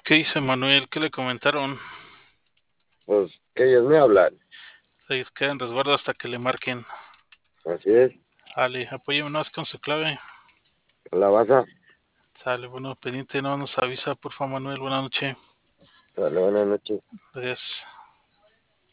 ¿Qué dice Manuel? ¿Qué le comentaron? Pues que ellos me hablan. Se queda en resguardo hasta que le marquen. Así es. Ale, apóyeme más con su clave. La vas a. Sale, bueno, pendiente, no nos avisa, por favor, Manuel. Buenas noches. Dale, buenas noches. Adiós.